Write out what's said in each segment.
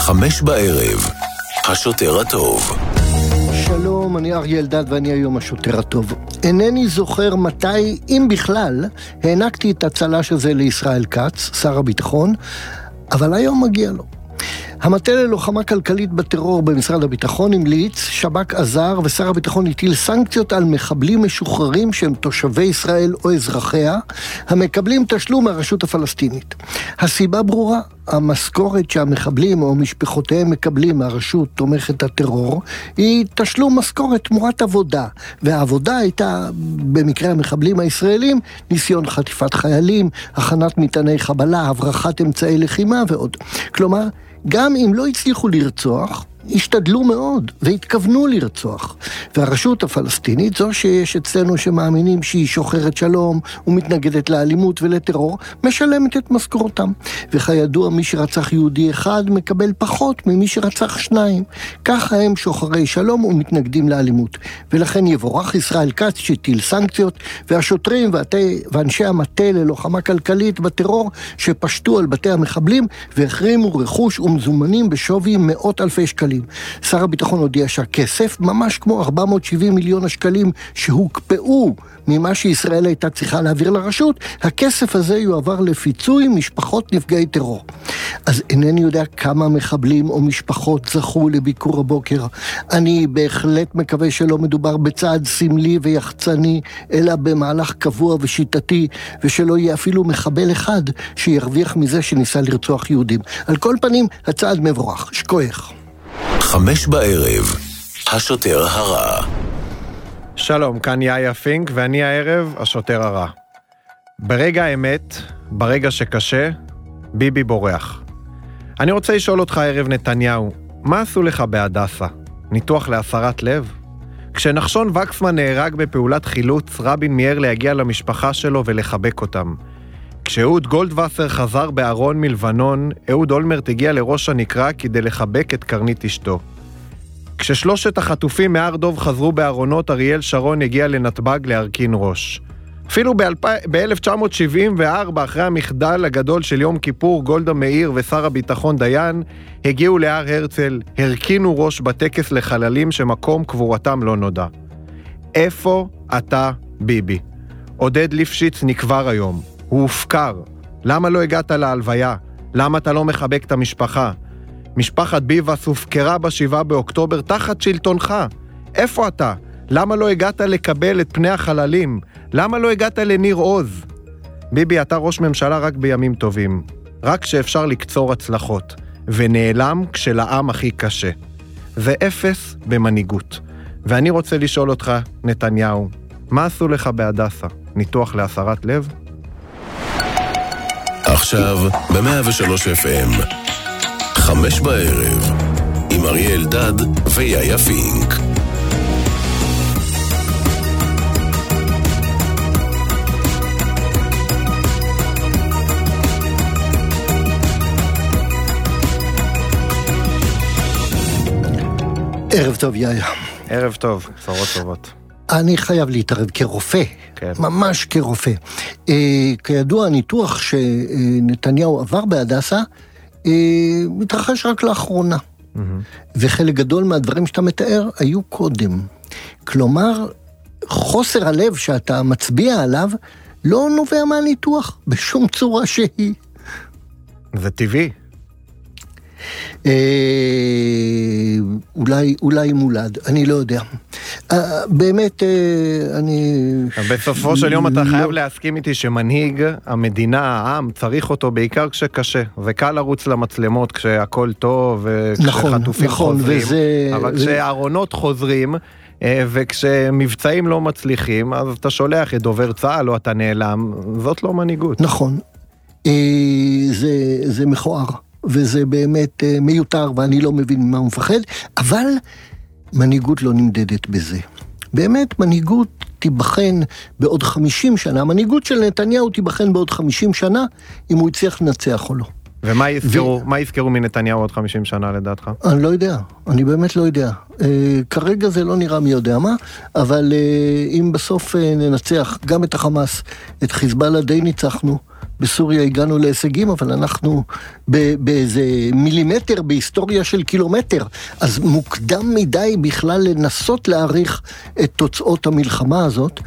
5:00, השוטר הטוב. שלום, אני אריה אלדד ואני היום השוטר הטוב. אינני זוכר מתי, אם בכלל, הענקתי את הצל"ש הזה לישראל כץ, שר הביטחון, אבל היום מגיע לו. המטה ללוחמה כלכלית בטרור במשרד הביטחון המליץ, שב"כ עזר ושר הביטחון הטיל סנקציות על מחבלים משוחררים שהם תושבי ישראל או אזרחיה, המקבלים תשלום מהרשות הפלסטינית. הסיבה ברורה, המשכורת שהמחבלים או משפחותיהם מקבלים מהרשות תומכת הטרור, היא תשלום משכורת תמורת עבודה, והעבודה הייתה, במקרה המחבלים הישראלים, ניסיון חטיפת חיילים, הכנת מטעני חבלה, הברחת אמצעי לחימה ועוד. כלומר, גם אם לא הצליחו לרצוח, השתדלו מאוד והתכוונו לרצוח. והרשות הפלסטינית, זו שיש אצלנו שמאמינים שהיא שוחרת שלום ומתנגדת לאלימות ולטרור, משלמת את משכורתם. וכידוע, מי שרצח יהודי אחד מקבל פחות ממי שרצח שניים. ככה הם שוחרי שלום ומתנגדים לאלימות. ולכן יבורך ישראל כץ שהטיל סנקציות, והשוטרים ואנשי המטה ללוחמה כלכלית בטרור שפשטו על בתי המחבלים והחרימו רכוש ומזומנים בשווי מאות אלפי שקלים. שר הביטחון הודיע שהכסף, ממש כמו 470 מיליון השקלים שהוקפאו ממה שישראל הייתה צריכה להעביר לרשות, הכסף הזה יועבר לפיצוי משפחות נפגעי טרור. אז אינני יודע כמה מחבלים או משפחות זכו לביקור הבוקר. אני בהחלט מקווה שלא מדובר בצעד סמלי ויחצני, אלא במהלך קבוע ושיטתי, ושלא יהיה אפילו מחבל אחד שירוויח מזה שניסה לרצוח יהודים. על כל פנים, הצעד מבורך. שכוח. 5:00, השוטר הרע. שלום, כאן יאיה פינק, ואני הערב השוטר הרע. ברגע האמת, ברגע שקשה, ביבי בורח. אני רוצה לשאול אותך הערב נתניהו, מה עשו לך בהדסה? ניתוח להסרת לב? כשנחשון וקסמן נהרג בפעולת חילוץ, רבין מיהר להגיע למשפחה שלו ולחבק אותם. כשאהוד גולדווסר חזר בארון מלבנון, אהוד אולמרט הגיע לראש הנקרה כדי לחבק את קרנית אשתו. כששלושת החטופים מהר דוב חזרו בארונות, אריאל שרון הגיע לנתב"ג להרכין ראש. אפילו ב-1974, אחרי המחדל הגדול של יום כיפור, גולדה מאיר ושר הביטחון דיין הגיעו להר הרצל, הרקינו ראש בטקס לחללים שמקום קבורתם לא נודע. איפה אתה, ביבי? עודד ליפשיץ נקבר היום. הוא הופקר. למה לא הגעת להלוויה? למה אתה לא מחבק את המשפחה? משפחת ביבס הופקרה ב7 באוקטובר תחת שלטונך. איפה אתה? למה לא הגעת לקבל את פני החללים? למה לא הגעת לניר עוז? ביבי, אתה ראש ממשלה רק בימים טובים. רק כשאפשר לקצור הצלחות. ונעלם כשלעם הכי קשה. זה אפס במנהיגות. ואני רוצה לשאול אותך, נתניהו, מה עשו לך בהדסה? ניתוח להסרת לב? עכשיו ב-103 FM 5:00 עם אריה אלדד ויאיה פינק. ערב טוב יאיה. ערב טוב, בשורות טובות. אני חייב להתערב כרופא, כן. ממש כרופא. כידוע, הניתוח שנתניהו עבר בהדסה, מתרחש רק לאחרונה. וחלק גדול מהדברים שאתה מתאר היו קודם. כלומר, חוסר הלב שאתה מצביע עליו, לא נובע מהניתוח, בשום צורה שהיא. זה טבעי. אולי מולד, אני לא יודע. באמת, בסופו של יום אתה חייב להסכים איתי שמנהיג המדינה, העם, צריך אותו בעיקר כשקשה. וקל לרוץ למצלמות כשהכל טוב, וכשחטופים חוזרים. אבל כשהארונות חוזרים, וכשמבצעים לא מצליחים, אז אתה שולח את דובר צה"ל או אתה נעלם. זאת לא מנהיגות. נכון. זה מכוער. וזה באמת מיותר, ואני לא מבין ממה הוא מפחד, אבל מנהיגות לא נמדדת בזה. באמת, מנהיגות תיבחן בעוד 50 שנה, המנהיגות של נתניהו תיבחן בעוד 50 שנה, אם הוא יצליח לנצח או לא. ומה יזכרו מנתניהו עוד 50 שנה לדעתך? אני לא יודע, אני באמת לא יודע. כרגע זה לא נראה מי יודע מה, אבל אם בסוף ננצח גם את החמאס, את חיזבאללה די ניצחנו, בסוריה הגענו להישגים, אבל אנחנו באיזה מילימטר בהיסטוריה של קילומטר, אז מוקדם מדי בכלל לנסות להעריך את תוצאות המלחמה הזאת,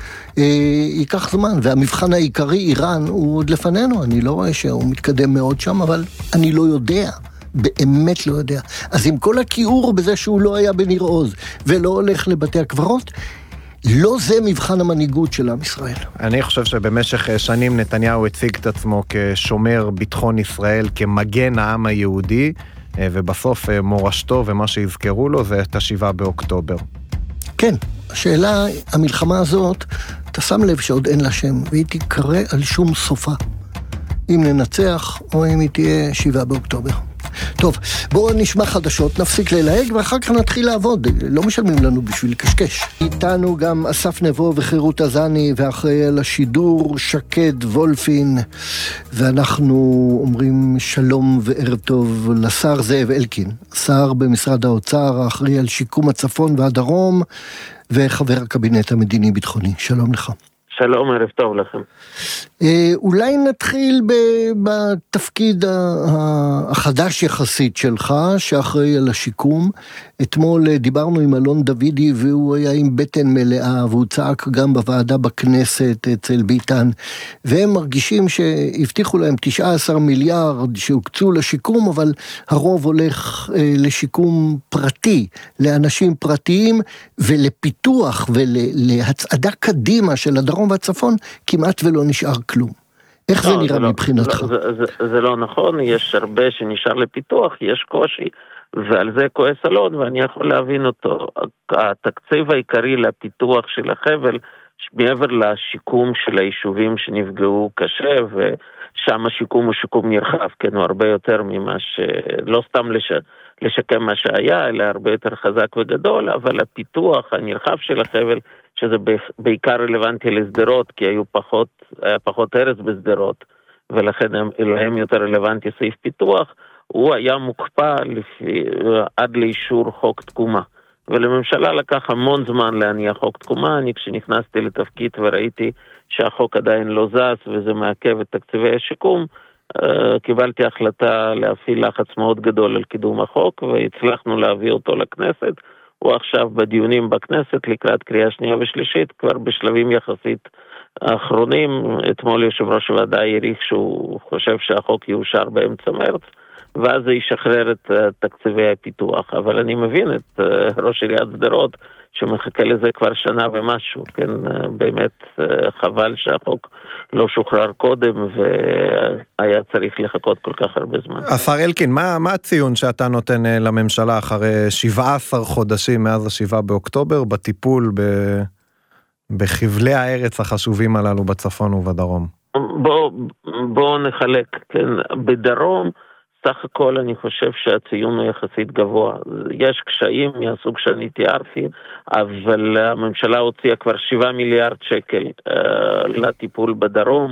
ייקח זמן, והמבחן העיקרי איראן הוא עוד לפנינו, אני לא רואה שהוא מתקדם מאוד שם, אבל אני לא יודע. באמת לא יודע. אז עם כל הכיעור בזה שהוא לא היה בניר עוז ולא הולך לבתי הקברות, לא זה מבחן המנהיגות של עם ישראל. אני חושב שבמשך שנים נתניהו הציג את עצמו כשומר ביטחון ישראל, כמגן העם היהודי, ובסוף מורשתו ומה שיזכרו לו זה את 7 באוקטובר. כן, השאלה, המלחמה הזאת, אתה שם לב שעוד אין לה שם, והיא תקרא על שום סופה. אם ננצח או אם היא תהיה 7 באוקטובר. טוב, בואו נשמע חדשות, נפסיק ללהג ואחר כך נתחיל לעבוד, לא משלמים לנו בשביל קשקש. איתנו גם אסף נבו וחירות עזני, ואחראי על השידור שקד וולפין, ואנחנו אומרים שלום וערב טוב לשר זאב אלקין, שר במשרד האוצר, האחראי על שיקום הצפון והדרום, וחבר הקבינט המדיני-ביטחוני. שלום לך. שלום, ערב טוב לכם. אולי נתחיל בתפקיד החדש יחסית שלך, שאחראי על השיקום. אתמול דיברנו עם אלון דוידי, והוא היה עם בטן מלאה, והוא צעק גם בוועדה בכנסת אצל ביטן, והם מרגישים שהבטיחו להם 19 מיליארד שהוקצו לשיקום, אבל הרוב הולך לשיקום פרטי, לאנשים פרטיים, ולפיתוח ולהצעדה קדימה של הדרום והצפון, כמעט ולא נשאר כלום. איך זה נראה מבחינתך? זה לא נכון, יש הרבה שנשאר לפיתוח, יש קושי, ועל זה כועס אלון, ואני יכול להבין אותו. התקציב העיקרי לפיתוח של החבל, מעבר לשיקום של היישובים שנפגעו קשה, ושם השיקום הוא שיקום נרחב, כן, הוא הרבה יותר ממה לא סתם לשקם מה שהיה, אלא הרבה יותר חזק וגדול, אבל הפיתוח הנרחב של החבל, שזה בעיקר רלוונטי לסדרות, כי היה פחות ארץ בסדרות, ולכן להם יותר רלוונטי סעיף פיתוח, הוא היה מוקפא עד לאישור חוק תקומה. ולממשלה לקח המון זמן להניח חוק תקומה. אני כשנכנסתי לתפקיד וראיתי שהחוק עדיין לא זז וזה מעכב את תקציבי השיקום, קיבלתי החלטה להפעיל לחץ מאוד גדול על קידום החוק, והצלחנו להביא אותו לכנסת. הוא עכשיו בדיונים בכנסת לקראת קריאה שנייה ושלישית, כבר בשלבים יחסית האחרונים. אתמול יושב ראש הוועדה העריך שהוא חושב שהחוק יאושר באמצע מרץ, ואז זה ישחרר את תקציבי הפיתוח. אבל אני מבין את ראש עיריית שדרות שמחכה לזה כבר שנה ומשהו, כן, באמת חבל שהחוק לא שוחרר קודם והיה צריך לחכות כל כך הרבה זמן. השר אלקין, מה הציון שאתה נותן לממשלה אחרי 17 חודשים מאז 7 באוקטובר בטיפול בחבלי הארץ החשובים הללו בצפון ובדרום? בואו נחלק, כן, בדרום סך הכל אני חושב שהציון הוא יחסית גבוה. יש קשיים מהסוג שאני תיארתי, אבל הממשלה הוציאה כבר 7 מיליארד שקל לטיפול בדרום,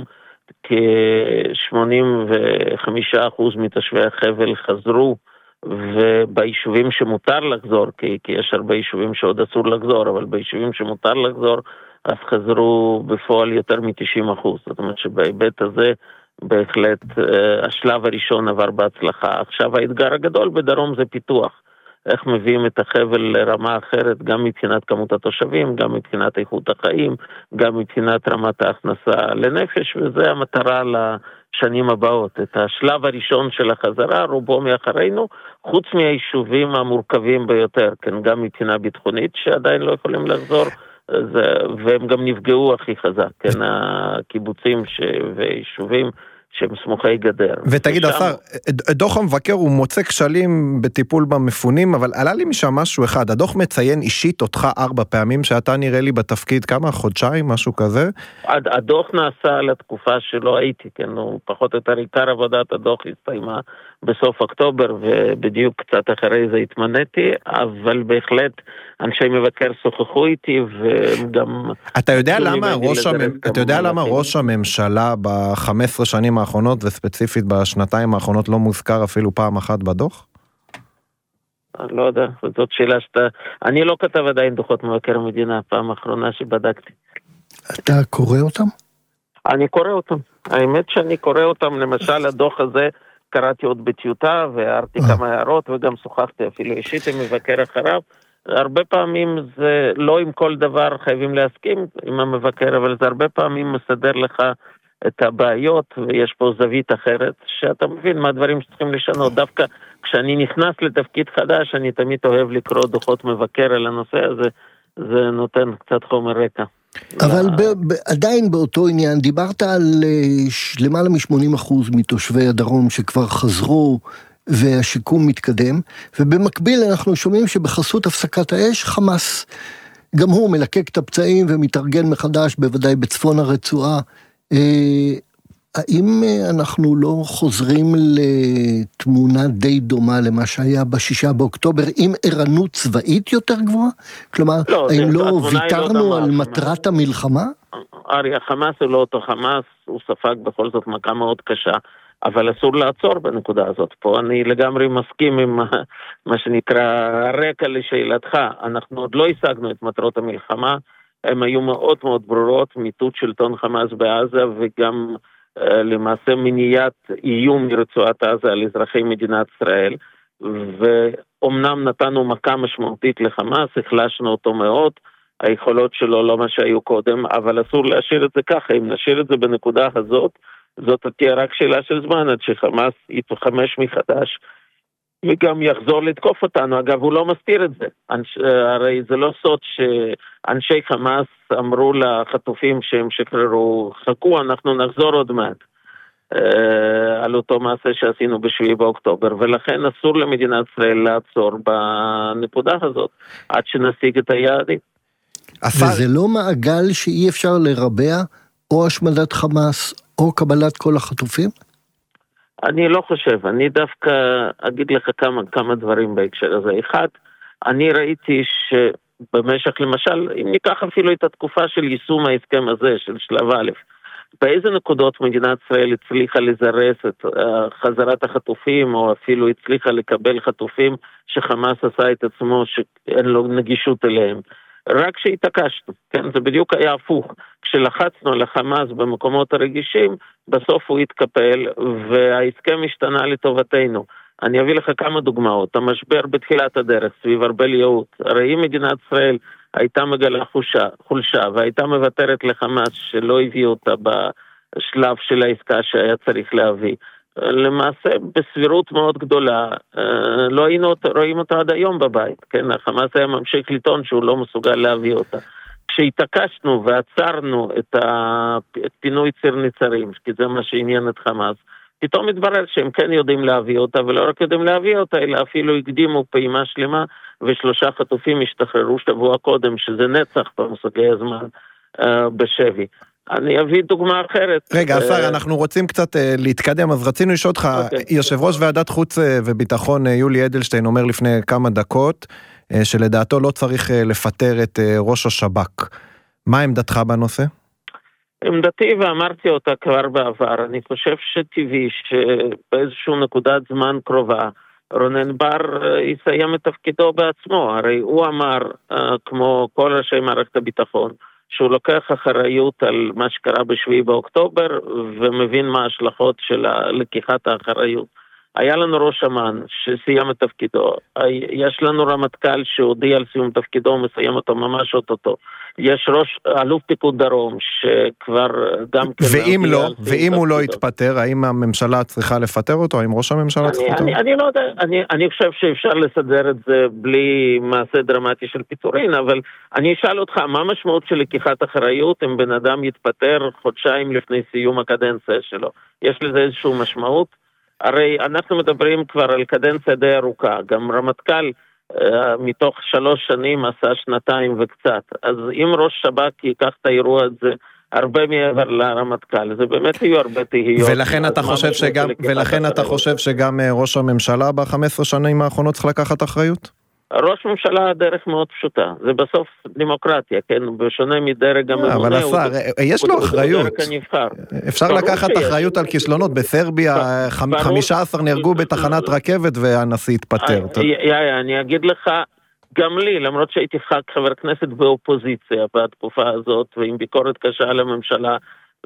כ-85% מתושבי החבל חזרו, וביישובים שמותר לחזור, כי יש הרבה יישובים שעוד אסור לחזור, אבל ביישובים שמותר לחזור, אז חזרו בפועל יותר מ-90%. זאת אומרת שבהיבט הזה, בהחלט השלב הראשון עבר בהצלחה. עכשיו האתגר הגדול בדרום זה פיתוח. איך מביאים את החבל לרמה אחרת, גם מבחינת כמות התושבים, גם מבחינת איכות החיים, גם מבחינת רמת ההכנסה לנפש, וזה המטרה לשנים הבאות. את השלב הראשון של החזרה, רובו מאחרינו, חוץ מהיישובים המורכבים ביותר, כן, גם מבחינה ביטחונית, שעדיין לא יכולים לחזור, והם גם נפגעו הכי חזק, כן, הקיבוצים ויישובים שהם סמוכי גדר. ותגיד השר, דוח המבקר הוא מוצא כשלים בטיפול במפונים, אבל עלה לי משם משהו אחד, הדוח מציין אישית אותך 4 פעמים, שאתה נראה לי בתפקיד כמה חודשיים, משהו כזה? הדוח נעשה לתקופה שלא הייתי, כן, הוא פחות או יותר עיקר עבודת הדוח הסתיימה בסוף אוקטובר, ובדיוק קצת אחרי זה התמניתי, אבל בהחלט אנשי מבקר שוחחו איתי, וגם... אתה יודע למה ראש הממשלה ב-15 שנים האחרונות, וספציפית בשנתיים האחרונות, לא מוזכר אפילו פעם אחת בדוח? לא יודע, זאת שאלה אני לא כתב עדיין דוחות מבקר המדינה, פעם האחרונה שבדקתי. אתה קורא אותם? אני קורא אותם. האמת שאני קורא אותם, למשל הדוח הזה, קראתי עוד בטיוטה, והערתי כמה הערות, וגם שוחחתי אפילו אישית עם מבקר אחריו. הרבה פעמים זה לא עם כל דבר חייבים להסכים עם המבקר, אבל זה הרבה פעמים מסדר לך את הבעיות, ויש פה זווית אחרת, שאתה מבין מה הדברים שצריכים לשנות. דווקא כשאני נכנס לתפקיד חדש, אני תמיד אוהב לקרוא דוחות מבקר על הנושא הזה, זה נותן קצת חומר רקע. אבל עדיין באותו עניין, דיברת על למעלה מ-80% מתושבי הדרום שכבר חזרו, והשיקום מתקדם, ובמקביל אנחנו שומעים שבחסות הפסקת האש, חמאס, גם הוא מלקק את הפצעים ומתארגן מחדש, בוודאי בצפון הרצועה. האם אנחנו לא חוזרים לתמונה די דומה למה שהיה ב6 באוקטובר, עם ערנות צבאית יותר גבוהה? כלומר, האם לא ויתרנו על מטרת המלחמה? ארי, החמאס הוא לא אותו חמאס, הוא ספג בכל זאת מכה מאוד קשה, אבל אסור לעצור בנקודה הזאת. פה אני לגמרי מסכים עם מה שנקרא הרקע לשאלתך. אנחנו עוד לא השגנו את מטרות המלחמה, הן היו מאוד מאוד ברורות, מיטוט שלטון חמאס בעזה, וגם למעשה מניעת איום מרצועת עזה על אזרחי מדינת ישראל, ואומנם נתנו מכה משמעותית לחמאס, החלשנו אותו מאוד, היכולות שלו לא מה שהיו קודם, אבל אסור להשאיר את זה ככה. אם נשאיר את זה בנקודה הזאת, זאת תהיה רק שאלה של זמן, עד שחמאס יתחמש מחדש, וגם יחזור לתקוף אותנו. אגב, הוא לא מסתיר את זה. הרי זה לא סוד שאנשי חמאס אמרו לחטופים שהם שחררו, חכו, אנחנו נחזור עוד מעט, על אותו מעשה שעשינו ב7 באוקטובר, ולכן אסור למדינת ישראל לעצור בנקודה הזאת, עד שנשיג את היעדים. וזה לא מעגל שאי אפשר לרבע, או השמדת חמאס, או קבלת כל החטופים? אני לא חושב, אני דווקא אגיד לך כמה דברים בהקשר הזה. אחד, אני ראיתי שבמשך, למשל, אם ניקח אפילו את התקופה של יישום ההסכם הזה, של שלב א', באיזה נקודות מדינת ישראל הצליחה לזרס את חזרת החטופים, או אפילו הצליחה לקבל חטופים שחמאס עשה את עצמו שאין לו נגישות אליהם. רק שהתעקשנו, כן, זה בדיוק היה הפוך. כשלחצנו על החמאס במקומות הרגישים, בסוף הוא התקפל, וההסכם השתנה לטובתנו. אני אביא לך כמה דוגמאות. המשבר בתחילת הדרך, סביב ארבל יהוד, הרי אם מדינת ישראל הייתה מגלה חולשה, והייתה מוותרת לחמאס שלא הביאו אותה בשלב של העסקה שהיה צריך להביא, למעשה בסבירות מאוד גדולה לא היינו רואים אותה עד היום בבית, כן? החמאס היה ממשיך לטעון שהוא לא מסוגל להביא אותה. כשהתעקשנו ועצרנו את פינוי ציר נצרים, כי זה מה שעניין את חמאס, פתאום התברר שהם כן יודעים להביא אותה, ולא רק יודעים להביא אותה, אלא אפילו הקדימו פעימה שלמה, ו3 חטופים השתחררו שבוע קודם, שזה נצח במושגי הזמן בשבי. אני אביא דוגמה אחרת. רגע, השר, אנחנו רוצים קצת להתקדם, אז רצינו לשאול אותך, יושב ראש ועדת חוץ וביטחון יולי אדלשטיין אומר לפני כמה דקות, שלדעתו לא צריך לפטר את ראש השב"כ. מה עמדתך בנושא? עמדתי, ואמרתי אותה כבר בעבר, אני חושב שטבעי שבאיזשהו נקודת זמן קרובה, רונן בר יסיים את תפקידו בעצמו. הרי הוא אמר, כמו כל ראשי מערכת הביטחון, שהוא לוקח אחריות על מה שקרה ב7 באוקטובר, ומבין מה ההשלכות של לקיחת האחריות. היה לנו ראש אמ"ן שסיים את תפקידו, יש לנו רמטכ"ל שהודיע על סיום תפקידו ומסיים אותו ממש אותו. יש אלוף פיקוד דרום שכבר גם כן... ואם הוא לא יתפטר, האם הממשלה צריכה לפטר אותו? האם ראש הממשלה צריך לפטר? אני לא יודע, אני חושב שאפשר לסדר את זה בלי מעשה דרמטי של פיטורין, אבל אני אשאל אותך, מה המשמעות של לקיחת אחריות אם בן אדם יתפטר חודשיים לפני סיום הקדנציה שלו? יש לזה איזשהו משמעות? הרי אנחנו מדברים כבר על קדנציה די ארוכה, גם רמטכ"ל מתוך 3 שנים עשה 2 וקצת, אז אם ראש שב"כ ייקח את האירוע הזה הרבה מעבר לרמטכ"ל, זה באמת יהיו הרבה תהיות. ולכן אתה חושב שגם ראש הממשלה ב15 שנים האחרונות צריך לקחת אחריות? ראש ממשלה דרך מאוד פשוטה, זה בסוף דמוקרטיה, כן, בשונה מדרג הממונה. אבל השר, יש לו אחריות. אפשר לקחת אחריות על כישלונות, בסרביה 15 נהרגו בתחנת רכבת והנשיא התפטר. אני אגיד לך, גם לי, למרות שהייתי חבר כנסת באופוזיציה בתקופה הזאת, ועם ביקורת קשה על הממשלה,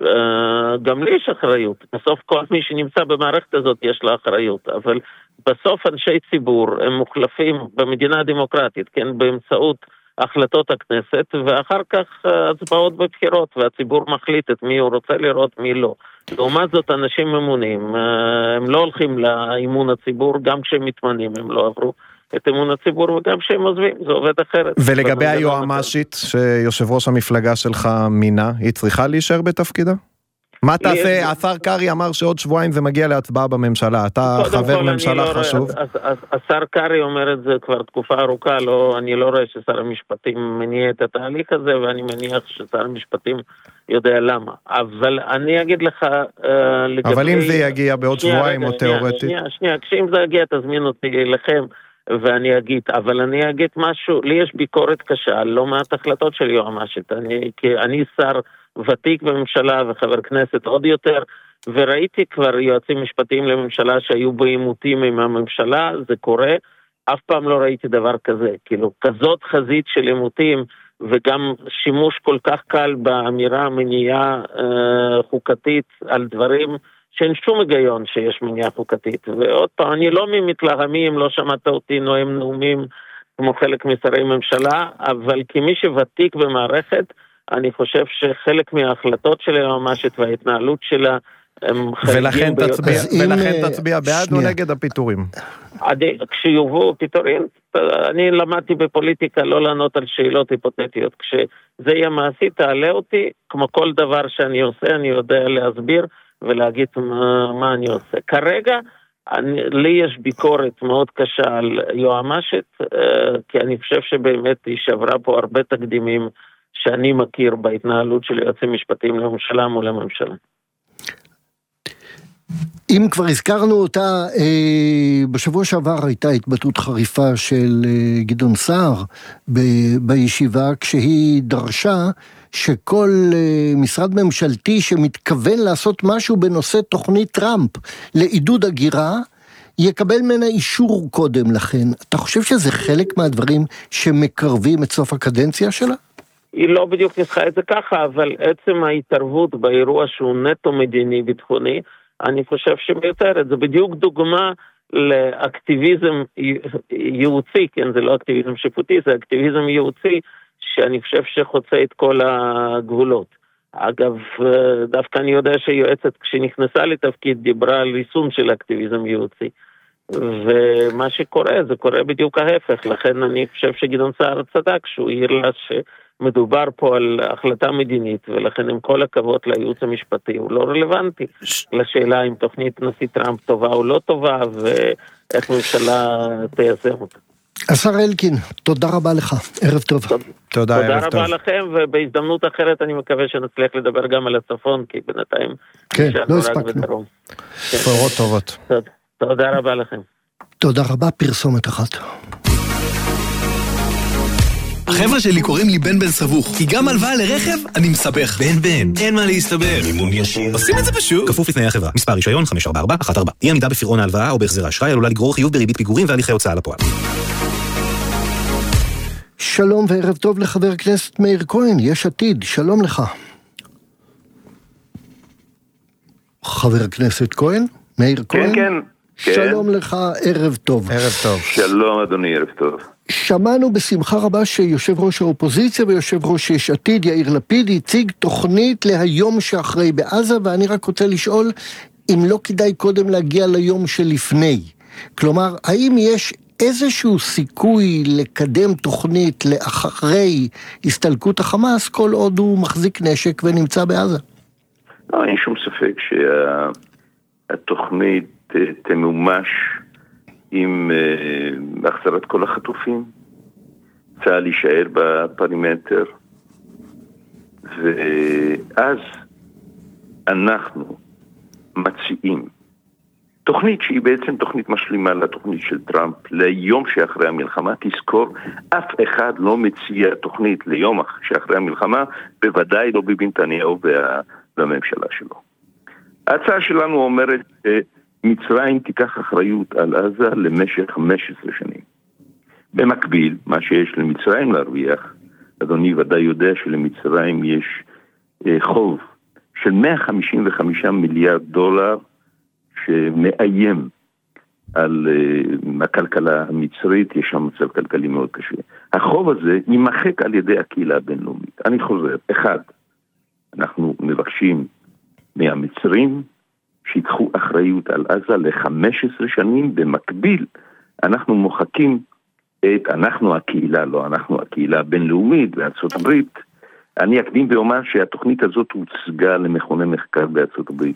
גם לי יש אחריות. בסוף כל מי שנמצא במערכת הזאת יש לה אחריות, אבל בסוף אנשי ציבור הם מוחלפים במדינה דמוקרטית, כן, באמצעות החלטות הכנסת, ואחר כך הצבעות בבחירות, והציבור מחליט את מי הוא רוצה לראות, מי לא. לעומת זאת, אנשים ממונים, הם לא הולכים לאמון הציבור, גם כשהם מתמנים, הם לא עברו את אמון הציבור, וגם כשהם עוזבים, זה עובד אחרת. ולגבי היועמ"שית, שיושב ראש המפלגה שלך מינה, היא צריכה להישאר בתפקידה? מה תעשה? השר קרי אמר שעוד שבועיים זה מגיע להצבעה בממשלה, אתה חבר ממשלה חשוב. השר קרי אומר את זה כבר תקופה ארוכה, אני לא רואה ששר המשפטים מניע את התהליך הזה, ואני מניח ששר המשפטים יודע למה. אבל אני אגיד לך... אבל אם זה יגיע בעוד שבועיים או תיאורטית? שנייה, כשאם זה יגיע תזמין אותי לכם, ואני אגיד, אבל אני אגיד משהו, לי יש ביקורת קשה, לא מעט החלטות של יועמ"שית, אני שר ותיק בממשלה וחבר כנסת עוד יותר, וראיתי כבר יועצים משפטיים לממשלה שהיו בעימותים עם הממשלה, זה קורה, אף פעם לא ראיתי דבר כזה, כאילו כזאת חזית של עימותים, וגם שימוש כל כך קל באמירה מניעה חוקתית על דברים שאין שום היגיון שיש מניעה חוקתית. ועוד פעם, אני לא ממתלהמים, לא שמעת אותי נואם נאומים כמו חלק משרי ממשלה, אבל כמי שוותיק במערכת, אני חושב שחלק מההחלטות של היועמ"שית וההתנהלות שלה הם חריגים ביותר. ולכן תצביע בעד או נגד הפיטורים? כשיובאו פיטורים, אני למדתי בפוליטיקה לא לענות על שאלות היפותטיות. כשזה יהיה מעשי, תעלה אותי, כמו כל דבר שאני עושה, אני יודע להסביר ולהגיד מה אני עושה. כרגע, לי יש ביקורת מאוד קשה על יועמ"שית, כי אני חושב שבאמת היא שברה פה הרבה תקדימים שאני מכיר בהתנהלות של יועצים משפטיים לממשלה מול הממשלה. אם כבר הזכרנו אותה, בשבוע שעבר הייתה התבטאות חריפה של גדעון סער בישיבה, כשהיא דרשה שכל משרד ממשלתי שמתכוון לעשות משהו בנושא תוכנית טראמפ לעידוד הגירה, יקבל ממנה אישור קודם לכן. אתה חושב שזה חלק מהדברים שמקרבים את סוף הקדנציה שלה? היא לא בדיוק ניסחה את זה ככה, אבל עצם ההתערבות באירוע שהוא נטו מדיני ביטחוני, אני חושב שמיותרת. זה בדיוק דוגמה לאקטיביזם ייעוצי, כן, זה לא אקטיביזם שיפוטי, זה אקטיביזם ייעוצי, שאני חושב שחוצה את כל הגבולות. אגב, דווקא אני יודע שיועצת כשנכנסה לתפקיד דיברה על ריסון של אקטיביזם ייעוצי. ומה שקורה, זה קורה בדיוק ההפך. לכן אני חושב שגדעון סער צדק, שהוא העיר לה שמדובר פה על החלטה מדינית, ולכן עם כל הכבוד לייעוץ המשפטי, הוא לא רלוונטי לשאלה אם תוכנית נשיא טראמפ טובה או לא טובה, ואיך ממשלה תיישם אותה. השר אלקין, תודה רבה לך, ערב טוב. תודה רבה לכם, ובהזדמנות אחרת אני מקווה שנצליח לדבר גם על הצפון, כי בינתיים לא הספקנו. בשורות טובות. תודה רבה לכם. תודה רבה, פרסומת אחת. החבר'ה שלי קוראים לי בן סבוך, כי גם הלוואה לרכב אני מסבך. בן, אין מה להסתבר. מימון ישיר. עושים את זה פשוט. כפוף לתנאי החברה. מספר רישיון 544114. אי עמידה בפירעון ההלוואה או בהחזר האשראי עלולה לגרור חיוב בריבית פיגורים והליכי הוצאה לפועל. שלום וערב טוב לחבר הכנסת מאיר כהן, יש עתיד, שלום לך. חבר הכנסת כהן, מאיר כהן. כן. שלום לך, ערב טוב. ערב טוב. שלום אדוני, ערב טוב. שמענו בשמחה רבה שיושב ראש האופוזיציה ויושב ראש יש עתיד, יאיר לפיד, הציג תוכנית להיום שאחרי בעזה, ואני רק רוצה לשאול אם לא כדאי קודם להגיע ליום שלפני. כלומר, האם יש איזשהו סיכוי לקדם תוכנית לאחרי הסתלקות החמאס, כל עוד הוא מחזיק נשק ונמצא בעזה? לא, אין שום ספק שהתוכנית תמומש עם החזרת כל החטופים, צה"ל יישאר בפרימטר, ואז אנחנו מציעים תוכנית שהיא בעצם תוכנית משלימה לתוכנית של טראמפ ליום שאחרי המלחמה. תזכור, אף אחד לא מציע תוכנית ליום שאחרי המלחמה, בוודאי לא ביבי נתניהו והממשלה שלו. ההצעה שלנו אומרת מצרים תיקח אחריות על עזה למשך 15 שנים. במקביל, מה שיש למצרים להרוויח, אדוני ודאי יודע שלמצרים יש חוב של 155 מיליארד דולר שמאיים על הכלכלה המצרית. יש שם מצב כלכלי מאוד קשה. החוב הזה יימחק על ידי הקהילה הבינלאומית. אני חוזר, אחד, אנחנו מבקשים מהמצרים שיקחו אחריות על עזה ל-15 שנים. במקביל, אנחנו מוחקים אנחנו הקהילה, לא אנחנו הקהילה הבינלאומית בארצות הברית. אני אקדים ואומר שהתוכנית הזאת הוצגה למכוני מחקר בארצות הברית,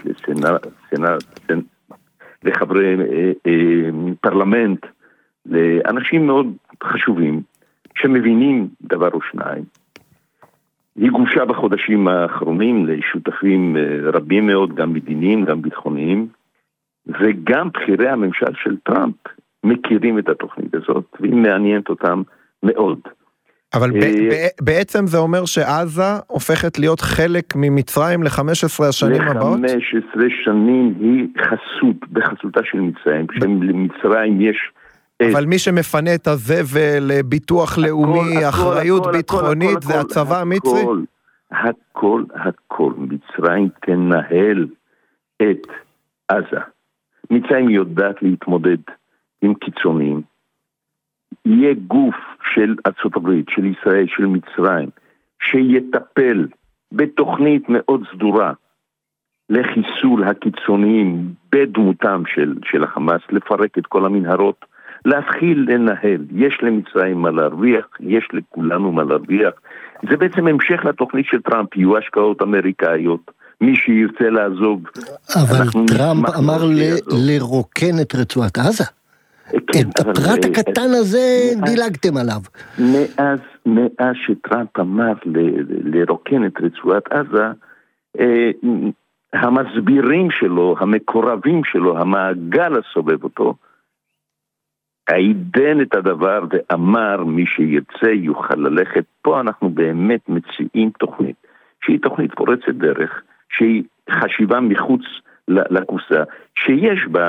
לחברי פרלמנט, לאנשים מאוד חשובים שמבינים דבר או שניים. היא גובשה בחודשים האחרונים לשותפים רבים מאוד, גם מדיניים, גם ביטחוניים, וגם בחירי הממשל של טראמפ מכירים את התוכנית הזאת, והיא מעניינת אותם מאוד. אבל בעצם זה אומר שעזה הופכת להיות חלק ממצרים ל-15 השנים הבאות? ל-15 שנים היא בחסותה של מצרים, כשלמצרים יש... אבל מי שמפנה את הזבל, ביטוח לאומי, אחריות ביטחונית, זה הצבא המצרי? הכל. מצרים תנהל את עזה. מצרים יודעת להתמודד עם קיצוניים. יהיה גוף של ארצות הברית, של ישראל, של מצרים, שיטפל בתוכנית מאוד סדורה לחיסול הקיצוניים בדמותם של החמאס, לפרק את כל המנהרות, להתחיל לנהל. יש למצרים מה להרוויח, יש לכולנו מה להרוויח. זה בעצם המשך לתוכנית של טראמפ, יהיו השקעות אמריקאיות, מי שירצה לעזוב. אבל טראמפ אמר לרוקן את רצועת עזה. את הפרט הקטן הזה דילגתם עליו. מאז שטראמפ אמר לרוקן את רצועת עזה, המסבירים שלו, המקורבים שלו, המעגל הסובב אותו, העידן את הדבר ואמר מי שירצה יוכל ללכת. פה אנחנו באמת מציעים תוכנית, שהיא תוכנית פורצת דרך, שהיא חשיבה מחוץ לקופסה, שיש בה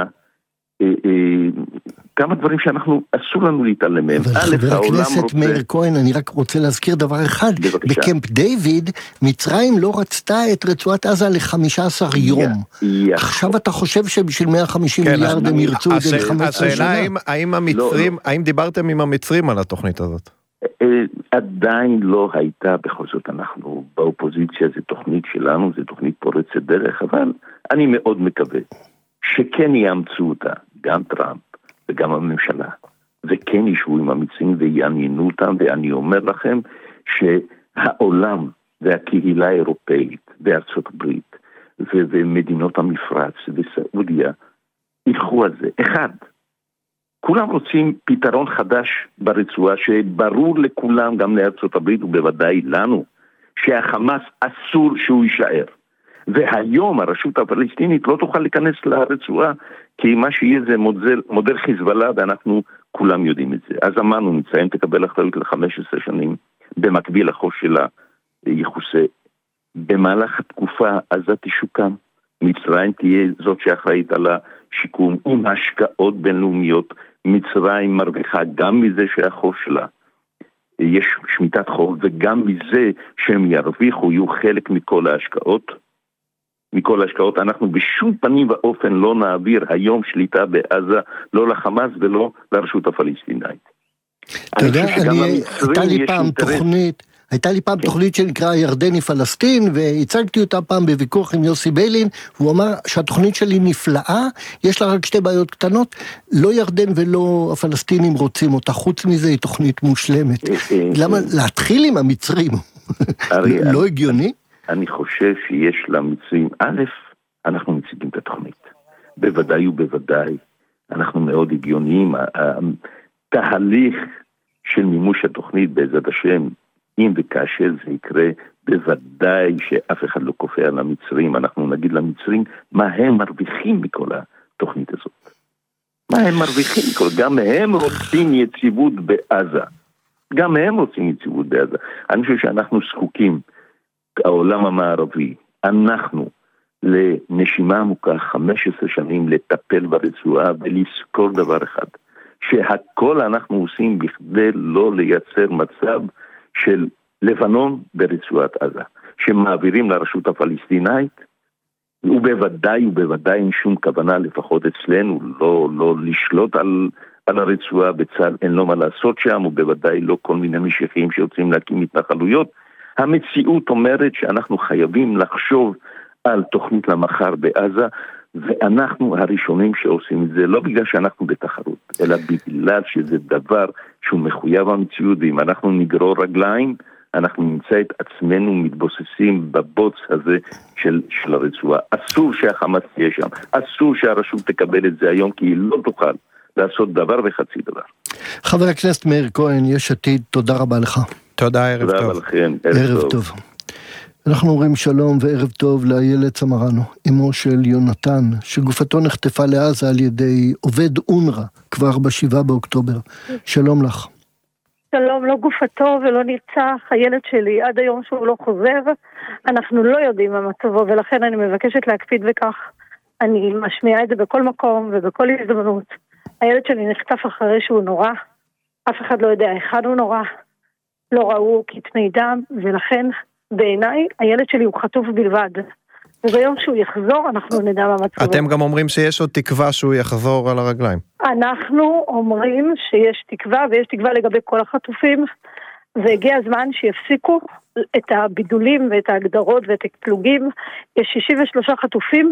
כמה דברים שאנחנו אסור לנו להתעלם מהם. אבל חבר הכנסת מאיר כהן, אני רק רוצה להזכיר דבר אחד. בקמפ דיוויד, מצרים לא רצתה את רצועת עזה ל-15 יום. עכשיו אתה חושב שבשביל 150 מיליארד הם ירצו את זה ל-15 שנה? השאלה, האם דיברתם עם המצרים על התוכנית הזאת? עדיין לא הייתה. בכל זאת אנחנו באופוזיציה, זו תוכנית שלנו, זו תוכנית פורצת דרך, אבל אני מאוד מקווה שכן יאמצו אותה, גם טראמפ וגם הממשלה, וכן ישבו עם המצרים ויעניינו אותם. ואני אומר לכם שהעולם והקהילה האירופאית וארצות הברית ומדינות המפרץ וסעודיה ילכו על זה. אחד, כולם רוצים פתרון חדש ברצועה, שברור לכולם, גם לארצות הברית ובוודאי לנו, שהחמאס אסור שהוא יישאר. והיום הרשות הפלסטינית לא תוכל להיכנס לרצועה, כי מה שיהיה זה מודל חיזבאללה, ואנחנו כולם יודעים את זה. אז אמרנו, מצרים תקבל אחריות ל-15 שנים, במקביל לחוף שלה יחוסה. במהלך התקופה עזה תשוקם, מצרים תהיה זאת שאחראית על השיקום, עם השקעות בינלאומיות. מצרים מרוויחה גם מזה שהחוף שלה יש שמיטת חוף, וגם מזה שהם ירוויחו, יהיו חלק מכל ההשקעות. אנחנו בשום פנים ואופן לא נעביר היום שליטה בעזה, לא לחמאס ולא לרשות הפלסטינאית. אתה יודע, הייתה לי פעם תוכנית שנקרא ירדני פלסטין, והצגתי אותה פעם בוויכוח עם יוסי ביילין, והוא אמר שהתוכנית שלי נפלאה, יש לה רק שתי בעיות קטנות, לא ירדן ולא הפלסטינים רוצים אותה, חוץ מזה היא תוכנית מושלמת. למה להתחיל עם המצרים? לא הגיוני? אני חושב שיש למצרים, א', אנחנו מציגים את התוכנית. בוודאי ובוודאי, אנחנו מאוד הגיוניים. התהליך של מימוש התוכנית בעזרת השם, אם וכאשר זה יקרה, בוודאי שאף אחד לא כופה על המצרים. אנחנו נגיד למצרים מה הם מרוויחים התוכנית הזאת? מה הם מרוויחים? גם הם רוצים יציבות בעזה. גם הם רוצים יציבות בעזה. אני חושב שאנחנו זקוקים, העולם המערבי, אנחנו, לנשימה עמוקה 15 שנים לטפל ברצועה ולזכור דבר אחד, שהכל אנחנו עושים בכדי לא לייצר מצב של לבנון ברצועת עזה, שמעבירים לרשות הפלסטינאית, ובוודאי אין שום כוונה, לפחות אצלנו, לא לשלוט על הרצועה. בצד אין לו מה לעשות שם, ובוודאי לא כל מיני משיחים שיוצאים להקים התנחלויות. המציאות אומרת שאנחנו חייבים לחשוב על תוכנית למחר בעזה, ואנחנו הראשונים שעושים את זה, לא בגלל שאנחנו בתחרות, אלא בגלל שזה דבר שהוא מחויב המציאות, ואם אנחנו נגרור רגליים, אנחנו נמצא את עצמנו מתבוססים בבוץ הזה של הרצועה. אסור שהחמאס תהיה שם, אסור שהרשות תקבל את זה היום, כי היא לא תוכל לעשות דבר וחצי דבר. חבר הכנסת מאיר כהן, יש עתיד, תודה רבה לך. תודה, ערב טוב. תודה רבה לכם, ערב טוב. אנחנו אומרים שלום וערב טוב לאיילת סמרנו, אמו של יונתן, שגופתו נחטפה לעזה על ידי עובד אונר"א כבר ב7 באוקטובר. שלום לך. שלום, לא גופתו ולא נרצח, הילד שלי עד היום שהוא לא חוזר, אנחנו לא יודעים מה מצבו, ולכן אני מבקשת להקפיד בכך. אני משמיעה את זה בכל מקום ובכל הזדמנות. הילד שלי נחטף אחרי שהוא נורא, אף אחד לא יודע היכן הוא נורא, לא ראו כתמי דם, ולכן בעיניי הילד שלי הוא חטוף בלבד. וביום שהוא יחזור אנחנו נדע מה מצבו. אתם גם אומרים שיש עוד תקווה שהוא יחזור על הרגליים. אנחנו אומרים שיש תקווה, ויש תקווה לגבי כל החטופים, והגיע הזמן שיפסיקו את הבידולים ואת ההגדרות ואת הקטלוגים. יש 63 חטופים,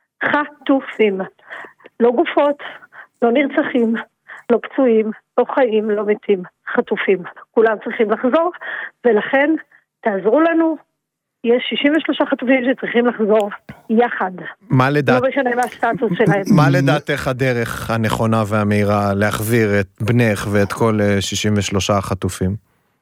לא גופות, לא נרצחים, לא פצועים, לא חיים, לא מתים, חטופים. כולם צריכים לחזור, ולכן תעזרו לנו. יש 63 חטופים שצריכים לחזור יחד. לא משנה מה הסטטוס שלהם. מה לדעתך הדרך הנכונה והמהירה להחזיר את בנך ואת כל 63 החטופים?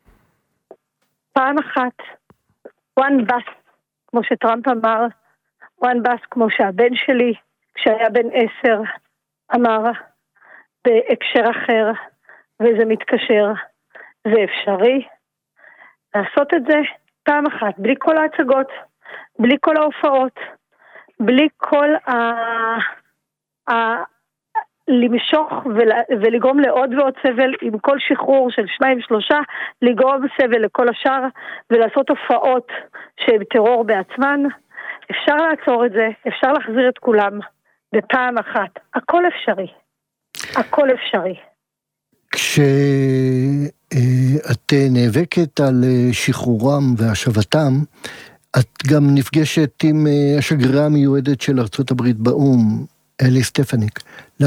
פעם אחת, one bus, כמו שטראמפ אמר, one bus כמו שהבן שלי, כשהיה בן 10, אמר בהקשר אחר, וזה מתקשר, זה אפשרי. לעשות את זה פעם אחת, בלי כל ההצגות, בלי כל ההופעות, בלי כל למשוך ולגרום לעוד ועוד סבל, עם כל שחרור של 2-3, לגרום סבל לכל השאר, ולעשות הופעות שהן טרור בעצמן. אפשר לעצור את זה, אפשר להחזיר את כולם בפעם אחת. הכל אפשרי. הכל אפשרי. כשאת נאבקת על שחרורם והשבתם, את גם נפגשת עם השגרירה המיועדת של ארצות הברית באום, אלי סטפניק,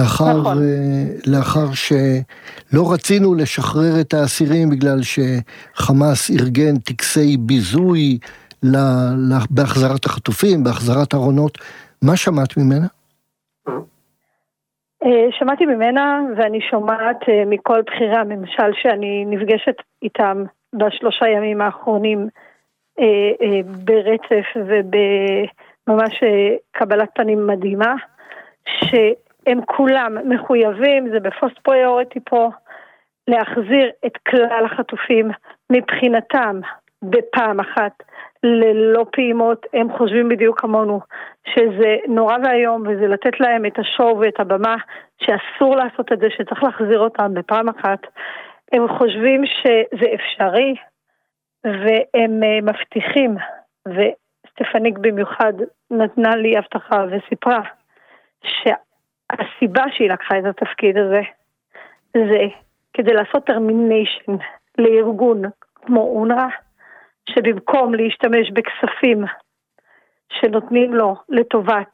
לאחר שלא רצינו לשחרר את האסירים בגלל שחמאס ארגן טקסי ביזוי בהחזרת החטופים, בהחזרת ארונות. מה שמעת ממנה? שמעתי ממנה, ואני שומעת מכל בחירי הממשל שאני נפגשת איתם ב3 ימים האחרונים ברצף ובממש קבלת פנים מדהימה, שהם כולם מחויבים, זה בפוסט פריוריטי פה, להחזיר את כלל החטופים מבחינתם בפעם אחת, ללא פעימות. הם חושבים בדיוק כמונו שזה נורא והיום, וזה לתת להם את השואו ואת הבמה, שאסור לעשות את זה, שצריך להחזיר אותם בפעם אחת. הם חושבים שזה אפשרי, והם מבטיחים, וסטפניק במיוחד נתנה לי הבטחה וסיפרה, שהסיבה שהיא לקחה את התפקיד הזה, זה כדי לעשות טרמיניישן לארגון כמו אונר"א, שבמקום להשתמש בכספים שנותנים לו לטובת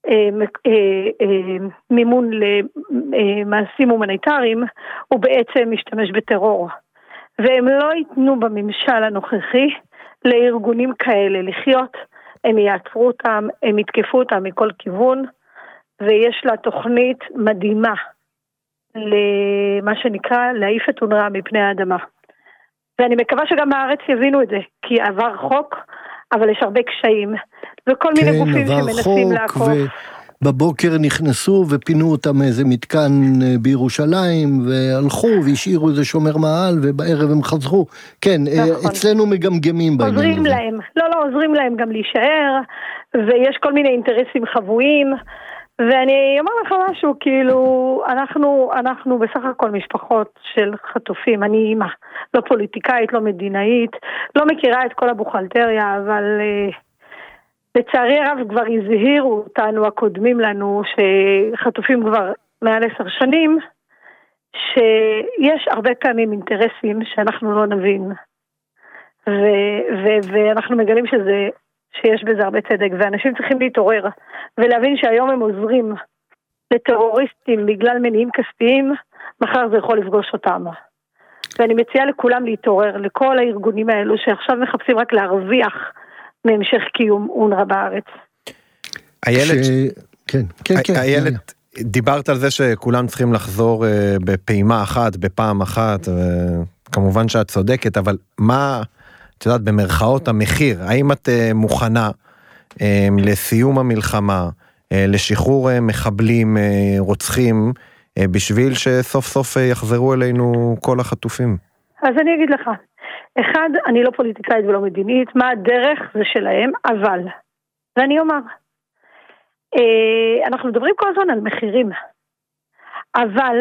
מימון למעשים הומניטריים, הוא בעצם משתמש בטרור. והם לא ייתנו בממשל הנוכחי לארגונים כאלה לחיות, הם יעצרו אותם, הם יתקפו אותם מכל כיוון, ויש לה תוכנית מדהימה למה שנקרא להעיף את אונר"א מפני האדמה. ואני מקווה שגם בארץ יבינו את זה, כי עבר חוק, אבל יש הרבה קשיים, וכל מיני גופים שמנסים לעקוף. בבוקר נכנסו ופינו אותם מאיזה מתקן בירושלים, והלכו והשאירו איזה שומר מעל, ובערב הם חזרו. כן, נכון. אצלנו מגמגמים בעניין הזה. עוזרים להם, לא, עוזרים להם גם להישאר, ויש כל מיני אינטרסים חבויים, ואני אומר לך משהו, כאילו, אנחנו בסך הכל משפחות של חטופים, אני אימא, לא פוליטיקאית, לא מדינאית, לא מכירה את כל הבוכלטריה, אבל לצערי הרב כבר הזהירו אותנו, הקודמים לנו, שחטופים כבר מעל 10 שנים, שיש הרבה פעמים אינטרסים שאנחנו לא נבין, ואנחנו מגלים שיש בזה הרבה צדק, ואנשים צריכים להתעורר, ולהבין שהיום הם עוזרים לטרוריסטים בגלל מניעים כספיים, מחר זה יכול לפגוש אותם. ואני מציעה לכולם להתעורר, לכל הארגונים האלו שעכשיו מחפשים רק להרוויח מהמשך קיום אונר"א בארץ. איילת, דיברת על זה שכולם צריכים לחזור בפעימה אחת, בפעם אחת, כמובן שאת צודקת, אבל מה, את יודעת, במרכאות המחיר, האם את מוכנה לסיום המלחמה, לשחרור מחבלים, רוצחים, בשביל שסוף סוף יחזרו אלינו כל החטופים? אז אני אגיד לך, אחד, אני לא פוליטיקאית ולא מדינית, מה הדרך זה שלהם, אבל, ואני אומר, אנחנו מדברים כל הזמן על מחירים, אבל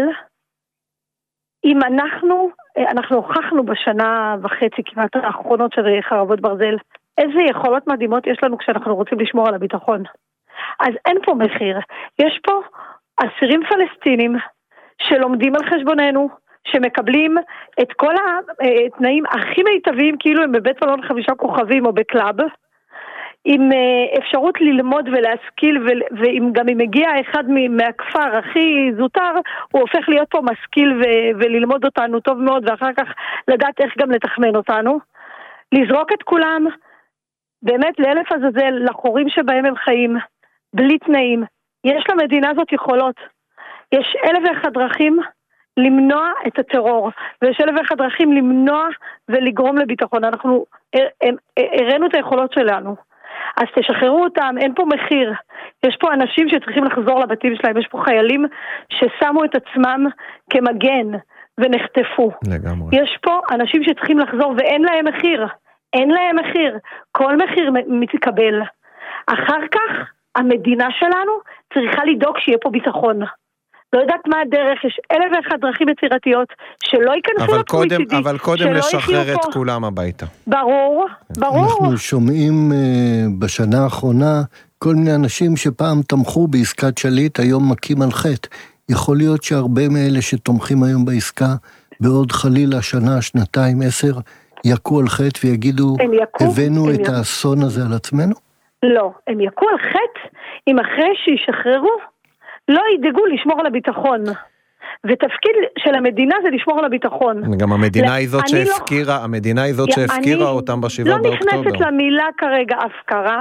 אם אנחנו הוכחנו בשנה וחצי כמעט האחרונות של חרבות ברזל, איזה יכולות מדהימות יש לנו כשאנחנו רוצים לשמור על הביטחון. אז אין פה מחיר, יש פה אסירים פלסטינים שלומדים על חשבוננו, שמקבלים את כל התנאים הכי מיטביים, כאילו הם בבית מלון 5 כוכבים או בקלאב, עם אפשרות ללמוד ולהשכיל, ואם גם אם מגיע אחד מהכפר הכי זוטר, הוא הופך להיות פה משכיל וללמוד אותנו טוב מאוד, ואחר כך לדעת איך גם לתכמן אותנו. לזרוק את כולם, באמת לאלף עזאזל, לחורים שבהם הם חיים, בלי תנאים. יש למדינה הזאת יכולות. יש 1,001 דרכים למנוע את הטרור, ויש 1,001 דרכים למנוע ולגרום לביטחון. אנחנו הראינו את היכולות שלנו. אז תשחררו אותם, אין פה מחיר. יש פה אנשים שצריכים לחזור לבתים שלהם, יש פה חיילים ששמו את עצמם כמגן ונחטפו. לגמרי. יש פה אנשים שצריכים לחזור ואין להם מחיר. אין להם מחיר. כל מחיר מתקבל. אחר כך המדינה שלנו צריכה לדאוג שיהיה פה ביטחון. לא יודעת מה הדרך, יש 1,001 דרכים יצירתיות שלא ייכנסו לפוליטידי. אבל קודם לשחרר את כולם הביתה. ברור. אנחנו שומעים בשנה האחרונה כל מיני אנשים שפעם תמכו בעסקת שליט, היום מכים על חטא. יכול להיות שהרבה מאלה שתומכים היום בעסקה, בעוד חלילה שנה, שנתיים, 10, יקו על חטא ויגידו, הבאנו את האסון הזה על עצמנו? לא, הם יקו על חטא, אם אחרי שישחררו, לא ידאגו לשמור על הביטחון. ותפקיד של המדינה זה לשמור על הביטחון. גם המדינה היא זאת שהפקירה, המדינה היא זאת שהפקירה אותם ב7 באוקטובר. לא נכנסת למילה כרגע הפקרה,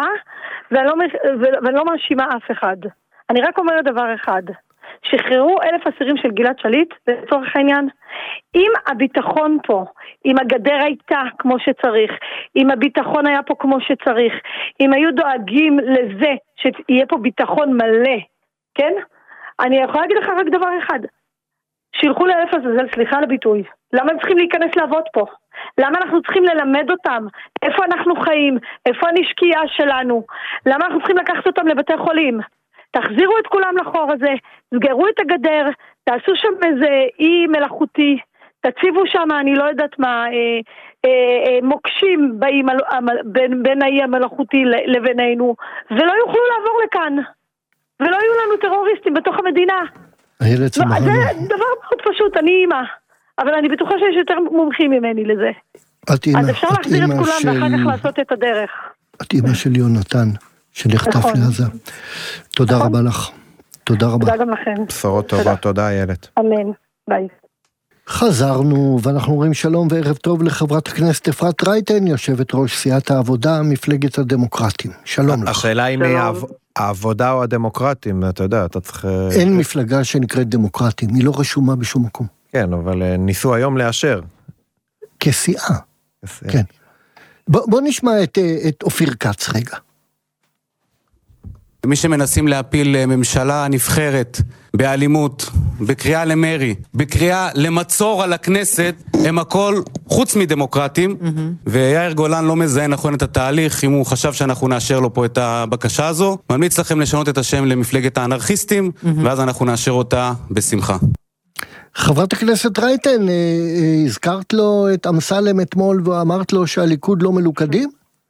ואני לא מאשימה אף אחד. אני רק אומרת דבר אחד, שחררו 1,000 אסירים של גלעד שליט, לצורך העניין, אם הביטחון פה, אם הגדר הייתה כמו שצריך, אם הביטחון היה פה כמו שצריך, אם היו דואגים לזה שיהיה פה ביטחון מלא, כן? אני יכולה להגיד לך רק דבר אחד, שילכו לאלף עזאזל, סליחה על הביטוי, למה הם צריכים להיכנס לעבוד פה? למה אנחנו צריכים ללמד אותם? איפה אנחנו חיים? איפה הנשקייה שלנו? למה אנחנו צריכים לקחת אותם לבתי חולים? תחזירו את כולם לחור הזה, סגרו את הגדר, תעשו שם איזה אי מלאכותי, תציבו שם, אני לא יודעת מה, מוקשים בין האי המלאכותי לבינינו, ולא יוכלו לעבור לכאן, ולא יהיו לנו טרוריסטים בתוך המדינה. זה דבר מאוד פשוט, אני אימא, אבל אני בטוחה שיש יותר מומחים ממני לזה. אז אפשר להחזיר את כולם ואחר כך לעשות את הדרך. את אימא של יונתן, שנחטף לעזה. תודה רבה לך. תודה רבה. תודה גם לכם. בשורות טובה, תודה איילת. אמן, ביי. חזרנו ואנחנו אומרים שלום וערב טוב לחברת הכנסת אפרת רייטן, יושבת ראש סיעת העבודה, מפלגת הדמוקרטים. שלום לך. השאלה אם היא העבודה או הדמוקרטים, אתה יודע, אתה צריך... אין מפלגה שנקראת דמוקרטים, היא לא רשומה בשום מקום. כן, אבל ניסו היום לאשר. כסיעה. כן. בוא נשמע את אופיר כץ רגע. מי שמנסים להפיל ממשלה נבחרת באלימות, בקריאה למרי, בקריאה למצור על הכנסת, הם הכל חוץ מדמוקרטים, ויאיר גולן לא מזהה נכון את התהליך, אם הוא חשב שאנחנו נאשר לו פה את הבקשה הזו. ממליץ לכם לשנות את השם למפלגת האנרכיסטים, ואז אנחנו נאשר אותה בשמחה. חברת הכנסת רייטן, הזכרת לו את אמסלם אתמול ואמרת לו שהליכוד לא מלוכדים?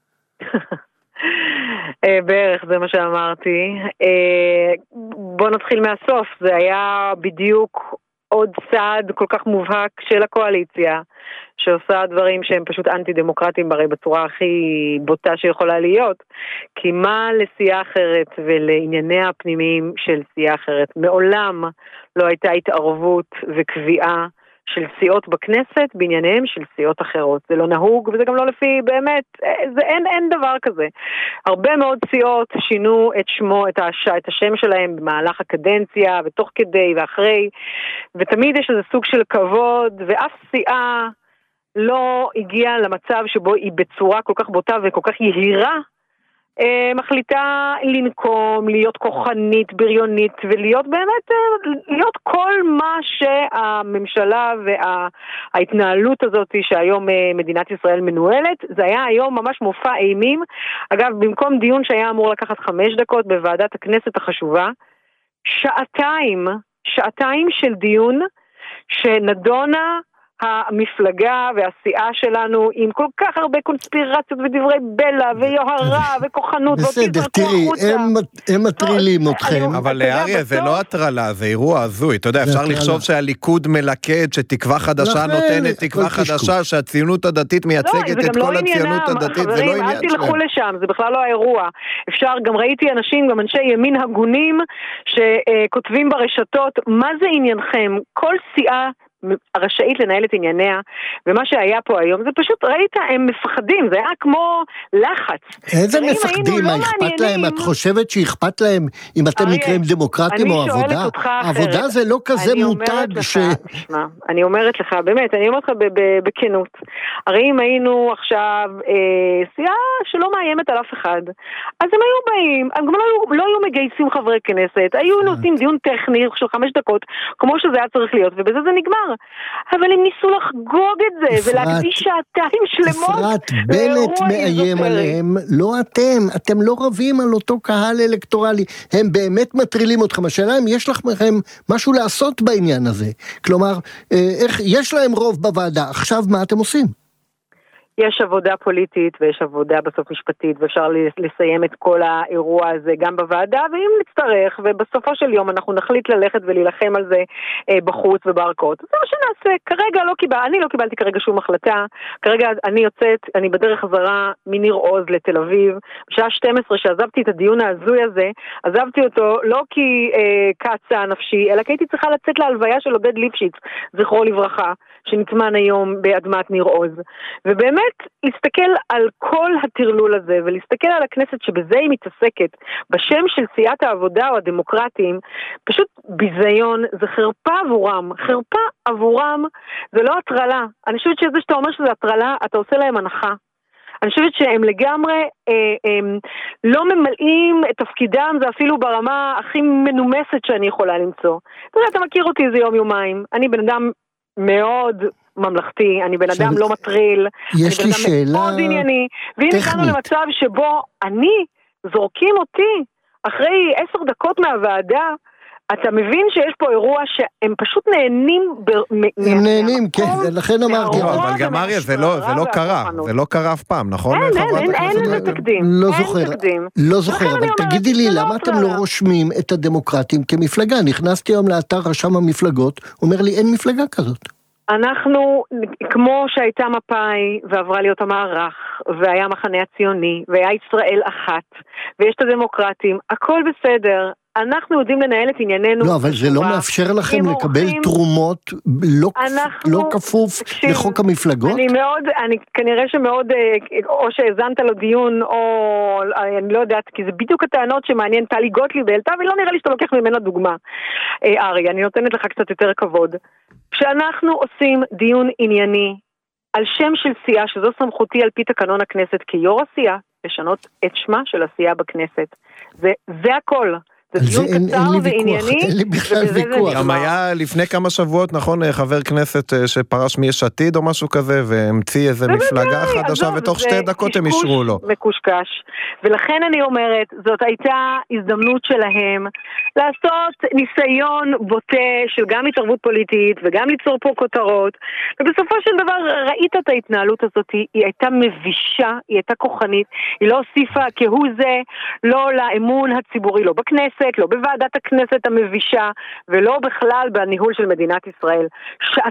בערך, זה מה שאמרתי. בוא נתחיל מהסוף. זה היה בדיוק עוד צעד כל כך מובהק של הקואליציה, שעושה דברים שהם פשוט אנטי-דמוקרטיים ברי בצורה הכי בוטה שיכולה להיות. כי מה לסיעה אחרת ולענייניה הפנימיים של סיעה אחרת? מעולם לא הייתה התערבות וקביעה של סיעות בכנסת בענייניהם של סיעות אחרות. זה לא נהוג וזה גם לא לפי, באמת, אין דבר כזה. הרבה מאוד סיעות שינו את שמו, את השם שלהם במהלך הקדנציה ותוך כדי ואחרי, ותמיד יש איזה סוג של כבוד, ואף סיעה לא הגיעה למצב שבו היא בצורה כל כך בוטה וכל כך יהירה, מחליטה לנקום, להיות כוחנית, בריונית, ולהיות באמת, להיות כל מה שהממשלה וההתנהלות הזאת שהיום מדינת ישראל מנוהלת. זה היה היום ממש מופע אימים. אגב, במקום דיון שהיה אמור לקחת 5 דקות בוועדת הכנסת החשובה, שעתיים של דיון שנדונה המפלגה והסיעה שלנו עם כל כך הרבה קונספירציות ודברי בלע ויוהרה וכוחנות. בסדר, תראי, הם מטרילים אתכם. אבל אריה, זה לא הטרלה, זה אירוע הזוי. אתה יודע, אפשר לחשוב שהליכוד מלכד, שתקווה חדשה נותנת תקווה חדשה, שהציונות הדתית מייצגת את כל הציונות הדתית, זה לא עניין שלהם. אל תלכו לשם, זה בכלל לא האירוע. אפשר, גם ראיתי אנשים, גם אנשי ימין הגונים, שכותבים ברשתות, מה זה עניינכם? כל סיעה רשאית לנהל את ענייניה, ומה שהיה פה היום, זה פשוט, ראית, הם מפחדים, זה היה כמו לחץ. איזה מפחדים? מה אכפת להם? את חושבת שאכפת להם אם אתם נקראים דמוקרטים או עבודה? עבודה זה לא כזה מותג אני אומרת לך, באמת, אני אומרת לך בכנות, הרי אם היינו עכשיו סיעה שלא מאיימת על אף אחד, אז הם היו באים, הם גם לא היו מגייסים חברי כנסת, היו נותנים דיון טכני של 5 דקות, כמו שזה היה צריך להיות, ובזה זה נגמר. אבל הם ניסו לחגוג את זה, ולהקדיש 2 שלמות. אפרת, בנט מאיים עליהם, לא אתם לא רבים על אותו קהל אלקטורלי, הם באמת מטרילים אתכם. השאלה אם יש לכם משהו לעשות בעניין הזה, כלומר, יש להם רוב בוועדה, עכשיו מה אתם עושים? יש עבודה פוליטית ויש עבודה בסוף משפטית, ואפשר לסיים את כל האירוע הזה גם בוועדה, ואם נצטרך, ובסופו של יום אנחנו נחליט ללכת ולהילחם על זה בחוץ ובערכות. זה מה שנעשה. כרגע אני לא קיבלתי כרגע שום החלטה. כרגע אני בדרך חזרה מניר עוז לתל אביב. בשעה 12 שעזבתי את הדיון ההזוי הזה, עזבתי אותו לא כי קצה נפשי, אלא כי הייתי צריכה לצאת להלוויה של עודד ליפשיץ, זכרו לברכה, שנטמן היום באדמת ניר עוז. ובאמת להסתכל על כל התרלול הזה, ולהסתכל על הכנסת שבזה היא מתעסקת, בשם של סיעת העבודה או הדמוקרטים, פשוט ביזיון, זה חרפה עבורם, זה לא הטרלה. אני חושבת שזה שאתה אומר שזה הטרלה, אתה עושה להם הנחה. אני חושבת שהם לגמרי לא ממלאים את תפקידם, זה אפילו ברמה הכי מנומסת שאני יכולה למצוא. אתה מכיר אותי איזה יום-יומיים, אני בן אדם מאוד ממלכתי, אני בן אדם לא מטריל, יש לי שאלה מאוד ענייני, ואם הגענו למצב שבו זורקים אותי אחרי 10 דקות מהוועדה, אתה מבין שיש פה אירוע שהם פשוט נהנים הם נהנים, כן, לכן אמרתי. אבל גם אריה, זה לא קרה אף פעם, נכון? אין לזה תקדים. לא זוכר, אבל תגידי לי, למה אתם לא רושמים את הדמוקרטים כמפלגה? נכנסתי היום לאתר רשם המפלגות, אומר לי, אין מפלגה כזאת. אנחנו, כמו שהייתה מפאי ועברה להיות המערך, והיה מחנה הציוני, והיה ישראל אחת, ויש את הדמוקרטים, הכל בסדר. אנחנו יודעים לנהל את ענייננו. לא, אבל זה לא מאפשר לכם לקבל תרומות לא כפוף לחוק המפלגות? אני כנראה שמאוד, או שהזנת לו דיון, או אני לא יודעת, כי זה בדיוק הטענות שמעניין טלי גוטליב בעלתה, ולא נראה לי שאתה לוקח ממנה דוגמה. ארי, אני נותנת לך קצת יותר כבוד. כשאנחנו עושים דיון ענייני, על שם של סיעה, שזו סמכותי על פי תקנון הכנסת כיו"ר הסיעה, לשנות את שמה של עשייה בכנסת. זה הכל. זה דיון קצר וענייני. אין לי בכלל ויכוח. גם היה לפני כמה שבועות, נכון, חבר כנסת שפרש מיש עתיד או משהו כזה, והמציא איזה מפלגה חדשה, ותוך 2 דקות הם אישרו לו. מקושקש. ולכן אני אומרת, זאת הייתה הזדמנות שלהם לעשות ניסיון בוטה של גם התערבות פוליטית, וגם ליצור פה כותרות, ובסופו של דבר ראית את ההתנהלות הזאת, היא הייתה מבישה, היא הייתה כוחנית, היא לא הוסיפה כהוא זה, לא לאמון הציבורי, לא בכנסת, לא בוועדת הכנסת המבישה, ולא בכלל בניהול של מדינת ישראל. 2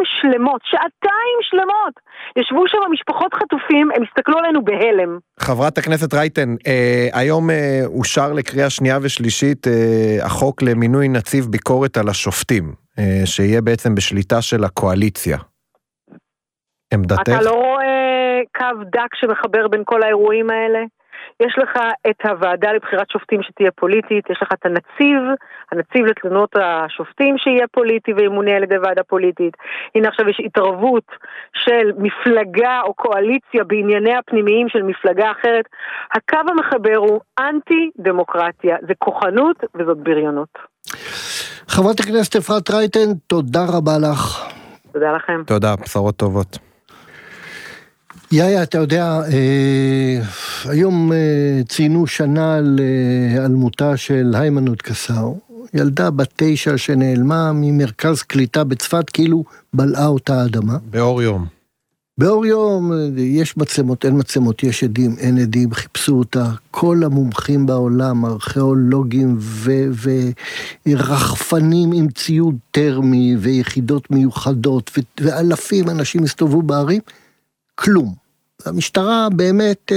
שלמות, ישבו שם משפחות חטופים, הם הסתכלו עלינו בהלם. חברת הכנסת רייטן, היום אושר לקריאה שנייה ושלישית החוק למינוי נציב ביקורת על השופטים, שיהיה בעצם בשליטה של הקואליציה. עמדתך? אתה לא רואה קו דק שמחבר בין כל האירועים האלה? יש לך את הוועדה לבחירת שופטים שתהיה פוליטית, יש לך את הנציב לתלונות השופטים שיהיה פוליטי וימונה על ידי ועדה פוליטית. הנה עכשיו יש התערבות של מפלגה או קואליציה בענייני הפנימיים של מפלגה אחרת. הקו המחבר הוא אנטי-דמוקרטיה, זה כוחנות וזאת בריונות. חברת הכנסת אפרת רייטן, תודה רבה לך. תודה לכם. תודה, בשורות טובות. יאיה, אתה יודע, היום ציינו שנה על מותה של היימנוט קסאו, ילדה בת 9 שנעלמה ממרכז קליטה בצפת, כאילו בלעה אותה האדמה. באור יום. באור יום, יש מצלמות, אין מצלמות, יש עדים, אין עדים, חיפשו אותה. כל המומחים בעולם, ארכיאולוגים ורחפנים עם ציוד טרמי ויחידות מיוחדות, ואלפים אנשים הסתובבו בערים, כלום. המשטרה באמת,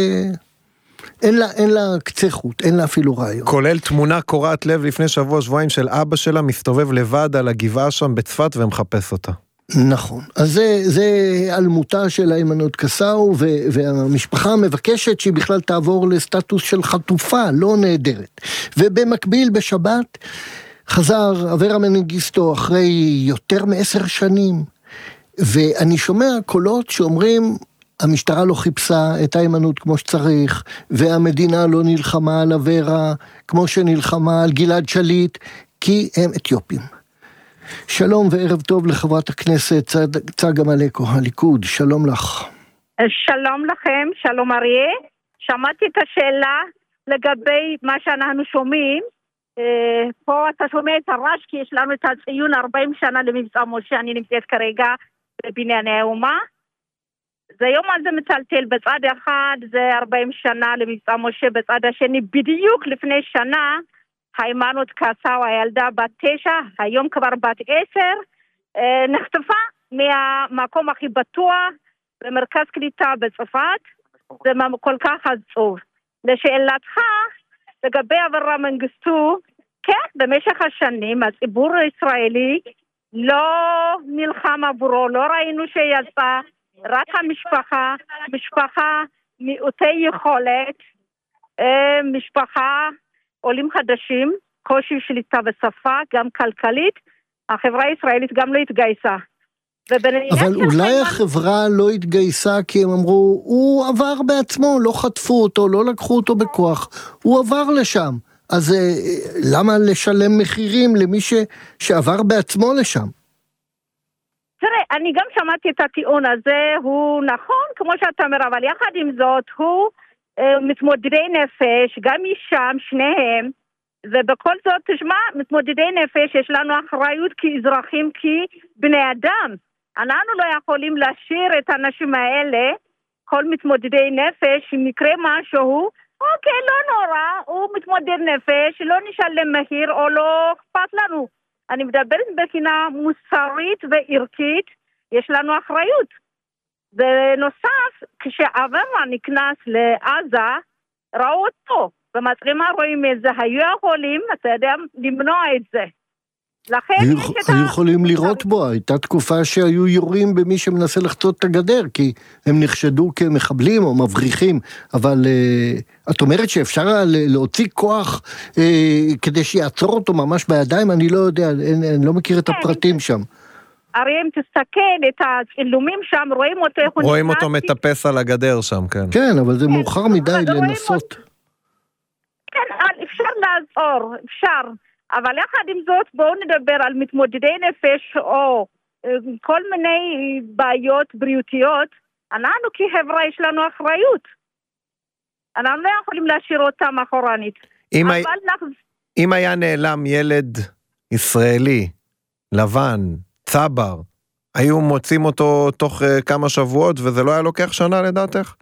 אין לה קצה חוט, אין לה אפילו רעיון. כולל תמונה קורעת לב לפני שבוע-שבועיים של אבא שלה, מסתובב לבד על הגבעה שם בצפת ומחפש אותה. נכון. אז זה על מותה של היימנוט קסאו, והמשפחה מבקשת שהיא בכלל תעבור לסטטוס של חטופה, לא נהדרת. ובמקביל בשבת חזר אברה מנגיסטו אחרי יותר מ10 שנים, ואני שומע קולות שאומרים, המשטרה לא חיפשה את היימנוט כמו שצריך, והמדינה לא נלחמה על אברה כמו שנלחמה על גלעד שליט, כי הם אתיופים. שלום וערב טוב לחברת הכנסת צגה מלקו, הליכוד, שלום לך. שלום לכם, שלום אריה. שמעתי את השאלה לגבי מה שאנחנו שומעים. פה אתה שומע את הרעש, כי יש לנו את הציון 40 שנה למבצע משה, אני נמצאת כרגע בבנייני האומה. זה יום הזה מצלצל בצד אחד, זה 40 שנה למבצע משה, בצד השני בדיוק לפני שנה, היימנוט קסאו, הילדה בת 9, היום כבר בת 10, נחטפה מהמקום הכי בטוח במרכז קליטה בצפת. זה כל כך עצוב. לשאלתך, לגבי אברה מנגיסטו, כן, במשך השנים הציבור הישראלי לא נלחם עבורו, לא ראינו שיצא, רק משפחה מעוטי יכולת, משפחה עולים חדשים, קושי שליטה בשפה, גם כלכלית, החברה הישראלית גם לא התגייסה. אבל אולי החברה לא התגייסה כי הם אמרו, הוא עבר בעצמו, לא חטפו אותו, לא לקחו אותו בכוח, הוא עבר לשם. אז למה לשלם מחירים למי שעבר בעצמו לשם? תראה, אני גם שמעתי את הטיעון הזה, הוא נכון, כמו שאתה אומר, אבל יחד עם זאת, הוא מתמודדי נפש, גם משם, שניהם, ובכל זאת, תשמע, מתמודדי נפש, יש לנו אחריות כאזרחים, כבני אדם. אנחנו לא יכולים להשאיר את האנשים האלה, כל מתמודדי נפש, אם יקרה משהו, אוקיי, לא נורא, הוא מתמודד נפש, לא נשלם מחיר או לא אכפת לנו. אני מדברת בחינה מוסרית וערכית, יש לנו אחריות. בנוסף, כשאברה נכנס לעזה, ראו אותו, במצלמה רואים את זה, היו יכולים, אתה יודע, למנוע את זה. היו יכולים לראות בו, הייתה תקופה שהיו יורים במי שמנסה לחצות את הגדר, כי הם נחשדו כמחבלים או מבריחים, אבל את אומרת שאפשר להוציא כוח כדי שיעצור אותו ממש בידיים, אני לא יודע, אני לא מכיר את הפרטים שם. הרי אם תסתכל את הצילומים שם, רואים אותו מטפס על הגדר שם, כן. כן, אבל זה מאוחר מדי לנסות. כן, אפשר לעזור, אפשר. אבל יחד עם זאת, בואו נדבר על מתמודדי נפש, או כל מיני בעיות בריאותיות. אנחנו כחברה יש לנו אחריות. אנחנו לא יכולים להשאיר אותם אחורנית. אם היה נעלם ילד ישראלי, לבן, צבר, היו מוצאים אותו תוך כמה שבועות, וזה לא היה לוקח שנה לדעתך?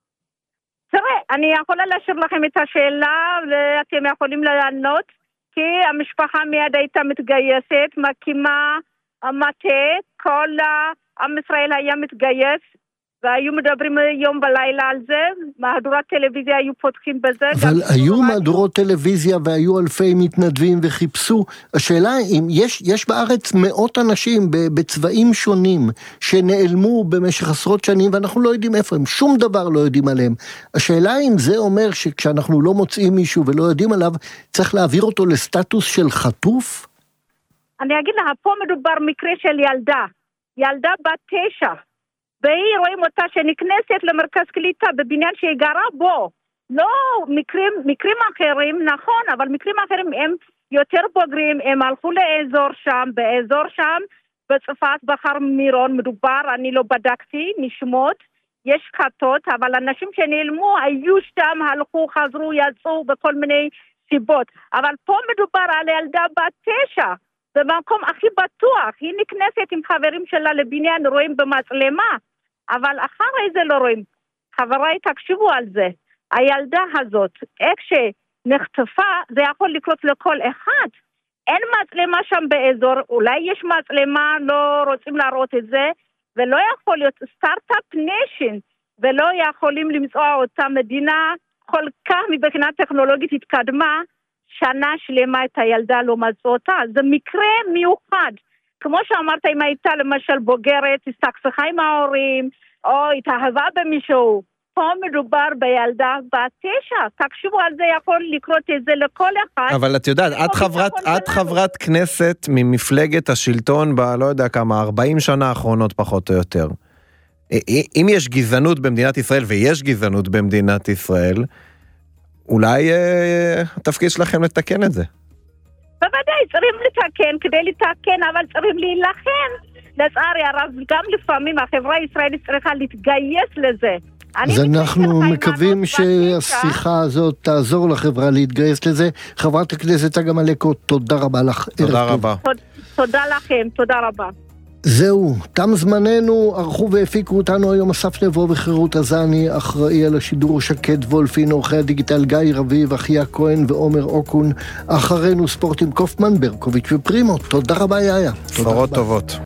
תראה, אני יכולה להשאיר לכם את השאלה, ואתם יכולים לענות, כי המשפחה מיד הייתה מתגייסת, מקימה המטה, כל עם ישראל היה מתגייס, והיו מדברים יום בלילה על זה, מהדורת טלוויזיה היו פותחים בזה. אבל היו מהדורות טלוויזיה והיו אלפי מתנדבים וחיפשו. השאלה אם יש בארץ מאות אנשים בצבעים שונים שנעלמו במשך עשרות שנים ואנחנו לא יודעים איפה הם, שום דבר לא יודעים עליהם. השאלה אם זה אומר שכשאנחנו לא מוצאים מישהו ולא יודעים עליו, צריך להעביר אותו לסטטוס של חטוף? אני אגיד לך, פה מדובר מקרה של ילדה בת 9. והיא רואים אותה שנכנסת למרכז קליטה בבניין שהיא גרה בו. לא מקרים אחרים, נכון, אבל מקרים אחרים הם יותר בוגרים, הם הלכו באזור שם, בצפת, בחר מירון, מדובר, אני לא בדקתי, נשמות, יש חטות, אבל אנשים שנעלמו היו שם, הלכו, חזרו, יצאו בכל מיני סיבות. אבל פה מדובר על ילדה בת 9, במקום הכי בטוח, היא נכנסת עם חברים שלה לבניין, רואים במצלמה, אבל אחרי זה לא רואים. חבריי, תקשיבו על זה. הילדה הזאת, איך שנחטפה, זה יכול לקרות לכל אחד. אין מצלמה שם באזור, אולי יש מצלמה, לא רוצים להראות את זה, ולא יכול להיות סטארט-אפ ניישן, ולא יכולים למצוא אותה מדינה כל כך מבחינה טכנולוגית התקדמה, שנה שלמה את הילדה לא מצאו אותה. זה מקרה מיוחד. כמו שאמרת, אם הייתה למשל בוגרת, הסתכסכה עם ההורים, או התאהבה במישהו, פה מדובר בילדה בת 9. תקשיבו על זה, יכול לקרות את זה לכל אחד. אבל את יודעת, את חברת כנסת ממפלגת השלטון לא יודע כמה, 40 שנה האחרונות פחות או יותר. אם יש גזענות במדינת ישראל, ויש גזענות במדינת ישראל, אולי התפקיד שלכם לתקן את זה. בוודאי, צריכים לתקן, כדי לתקן, אבל צריכים להילחם. לצערי הרב, גם לפעמים החברה הישראלית צריכה להתגייס לזה. אז אנחנו מקווים שהשיחה הזאת תעזור לחברה להתגייס לזה. חברת הכנסת צגה מלקו, תודה רבה לך. תודה רבה. תודה לכם, תודה רבה. זהו, תם זמננו, ערכו והפיקו אותנו היום אסף נבו וחירות עזני, אחראי על השידור שקד וולפין, עורכי הדיגיטל גיא רביב, אחיה כהן ועומר אוקון, אחרינו ספורט עם קופמן, ברקוביץ' ופרימו. תודה רבה יאיה. בשורות טובות.